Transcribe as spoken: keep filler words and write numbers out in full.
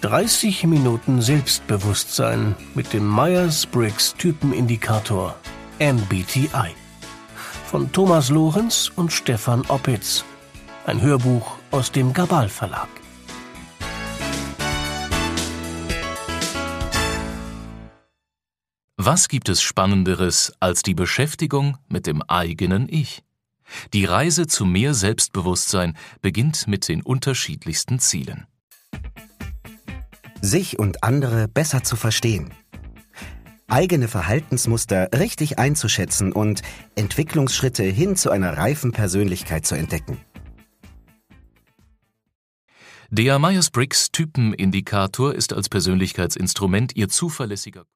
dreißig Minuten Selbstbewusstsein mit dem Myers-Briggs-Typenindikator M B T I von Thomas Lorenz und Stefan Oppitz. Ein Hörbuch aus dem Gabal Verlag. Was gibt es Spannenderes als die Beschäftigung mit dem eigenen Ich? Die Reise zu mehr Selbstbewusstsein beginnt mit den unterschiedlichsten Zielen. Sich und andere besser zu verstehen. Eigene Verhaltensmuster richtig einzuschätzen und Entwicklungsschritte hin zu einer reifen Persönlichkeit zu entdecken. Der Myers-Briggs-Typenindikator ist als Persönlichkeitsinstrument Ihr zuverlässiger